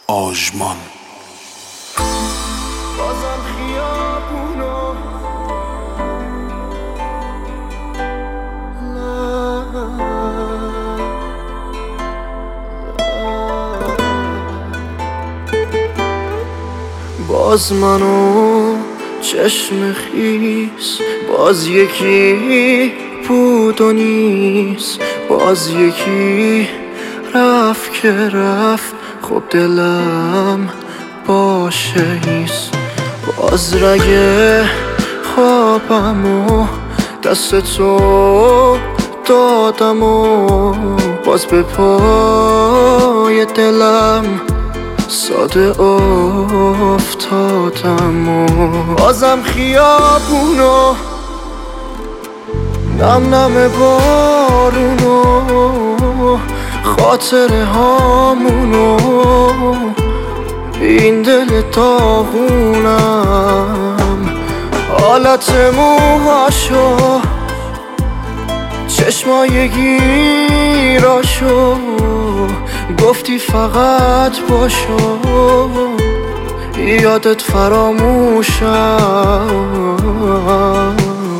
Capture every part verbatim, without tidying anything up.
آژمان. بازم خیابونو باز منو چشم خیس، باز یکی بود و نیست، باز یکی رفت که رفت. خب دلم باشه ایست، باز رگه خوابم و دست تو دادم و باز به پای دلم ساده افتادم و بازم خیابونو نم نم بارونو خاطره هامونو این دل داغونم حالت موهاشو چشمای گیراشو گفتی فقط باشو یادت فراموشم.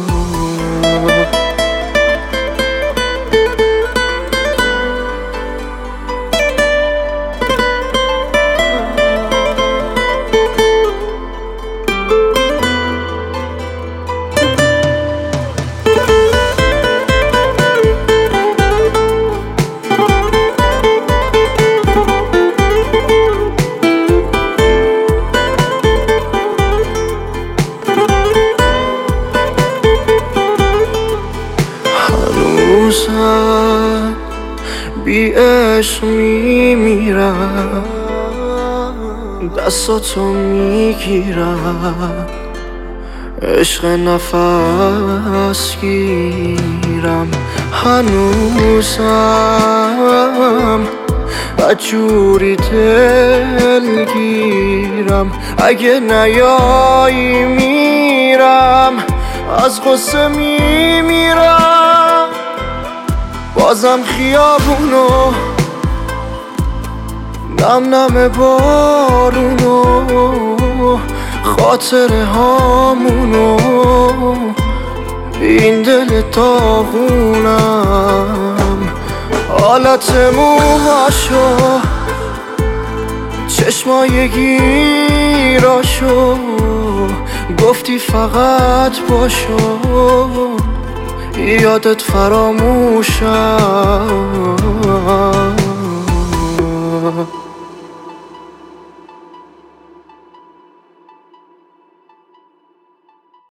هنوزم بی عشق میمیرم، دستاتو میگیرم، عشق نفس گیرم. هنوزم بدجوری دلگیرم، اگه نیایی میرم از غصه میمیرم. بازم خیابونو نم نم بارونو خاطره هامونو این دل داغونم حالت موهاشو چشمای گیراشو گفتی فقط باشو یادت فراموشم.